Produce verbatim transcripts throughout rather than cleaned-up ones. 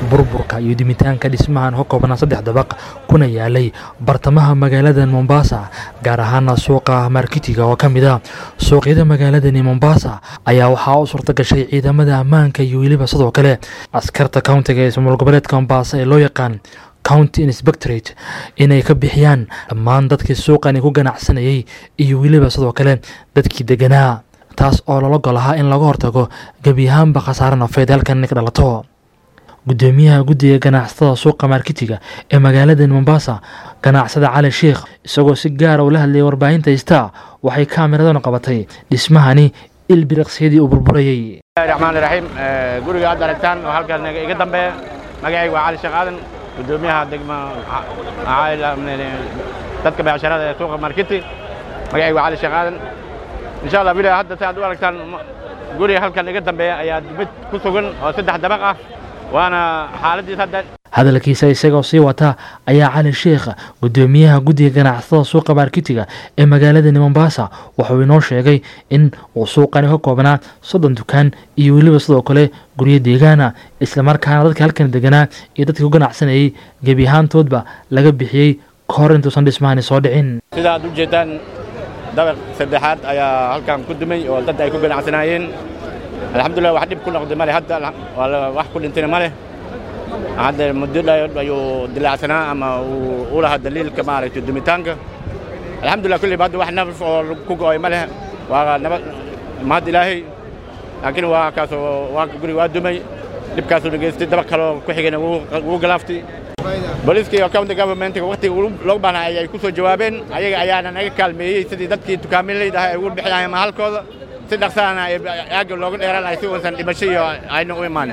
burburka iyo dimitaanka dhismahan ka kooban saddex dabaq kuna yaalay bartamaha magaalada Mombasa gaar ahaan suuqa marketiga oo kamid ah suuqyada magaalada Mombasa ayaa waxa uu suurta gashay ciidamada ammaanka iyo waliba sidoo kale askarta countiga ee ismaamul goboleedka Mombasa ee loo yaqaan County Inspectorate inay ka bixiyaan dhammaan dadkii suuqani ku ganacsanayay iyo waliba sidoo kale dadkii deganaa taas oo loo golaha in laga hortago gabi ahaanba khasaare nafeed halkan ka dhalato gudoomiyaha guddiga ganacsatada suuqa marketiga ee magaalada Mombasa ganacsada Cali Sheekh isagoo si gaar ah u la hadlay warbaahinta Star waxay kaamiradan qabatay dhismahani ilbiriqsiidii u burburayay Rahmaan Rahiim guriga aad aragtaan oo halkan iga dambeeya magacaygu waa Cali Sheekh Aadan gudoomiyaha degma caayla dadka beecshirada ee suuqa marketi magacaygu waa Cali Sheekh Aadan insha Allah bilaa hadda taad u aragtaan guriga halkan iga dambeeya ayaa mid ku sugan oo saddex dabaq ah waana xaaladii hadda hadalkiisa isagoo sii wata ayaa Cali Sheekh gudoomiyaha guddiga ganacsatada suuqa marketiga ee magaalada Mombasa wuxuu inoo sheegay in uu suuqani ka koobnaa soddon dukaan iyo waliba sidoo kale guryo deegaan ah isla markaana dadka halkan deganaa iyo dadka ku ganacsanayay gabi ahaantoodba laga bixiyay kahor intuusan dhismahani soo dhicin sida aad u jeedaan dabaq saddexaad ayaa halkan ku dumay oo dad ay ku ganacsanayeen alxamdulillah wax dib ku noqday male hadda wax ku dhintay male هذا مدة يو دلعسنا أما ولا هذا دليل كمان على الدمتانك الحمد لله كل بعد واحد نفس كوكو أي مله ونب ما دلائي لكن واقاسو واقولي وادمي لبكاسو نجست دبك خلو كحيجنا وقلافتي بوليس كي أكاونت government وقتي لو بنا أي كوسو جوابين أي أيانا نيجي كلمة سيد دتك تكمل لي ده يقول بحياة محل كذا سيد أخسرنا أجل لوجن إيران أيسو إنسان يمشي أي نوع من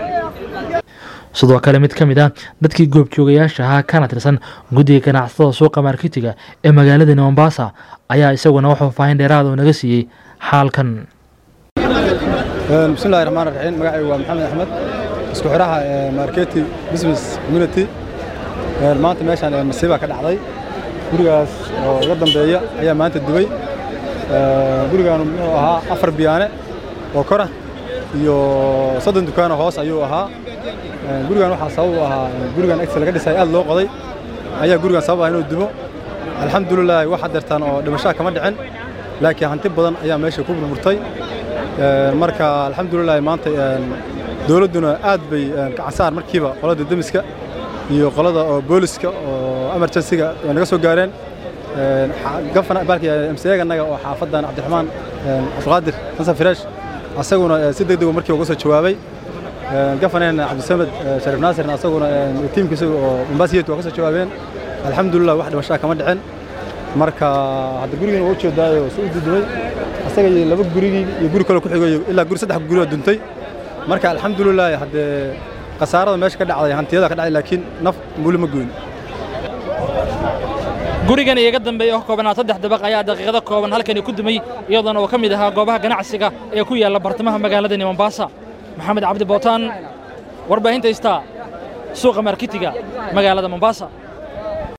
sidoo kale mid kamid ah dadkii goobjoogayaasha ahaa kana tirsan guddiga ganacsatada suuqa marketiga ee magaalada Mombasa ayaa isaguna wuxuu faahin dheeraad ah naga siiyay xaalkan bismillaahir rahmaanir rahiim magacaygu waa Maxamed Axmed isku xiraha marketi business community maanta meeshan masiiba ka dhacday gurigaas oo ugu dambeeya ayaa maanta dubay gurigan wuxuu ahaa afar biyaane oo kora iyo soddon dukaan hoos ayuu ahaa gurigan waxa sabab u ahaa gurigan Excel laga dhisay aad loo qoday ayaa gurigan sabab ah inuu dubo alxamdulillah waxa dartaan oo dhimasho kama dhicin laakiin hanti badan ayaa meesha ku burburtay marka alxamdulillah maanta dawladuna aad bay kacasaar markiiba qolada demiska iyo qolada oo booliska oo emergency-ga naga soo gaareen gafana balki M C A-ga naga oo xaafadan Cabdiraxmaan Abdulqaadir Xasan Firaash asaguna si degdeg ah markii uga soo jawaabay gafanayna Cabdisamed Sharif Naasir asaguna tiimkiisa oo Mombasa ka soo jawaabeen alxamdulillah wax dhimasho kama dhicin marka hada gurigan uu jeedaayo soo dudumay asaga iyo laba gurigi iyo guri kale ku xigay ilaa guri saddex guri oo duntay marka alxamdulillah hada qasaarada meesha ka dhacday hantiyada ka dhacay laakiin naf muul ma goyn gurigan iyaga dambeeyay oo kooban saddex dabaq ayaa daqiiqada kooban halkan ku dumay iyadoo oo kamid ah goobaha ganacsiga ee ku yaala bartamaha magaalada Mombasa محمد عبد بوطان warbaahinta Star suuqa marketiga magaalada Mombasa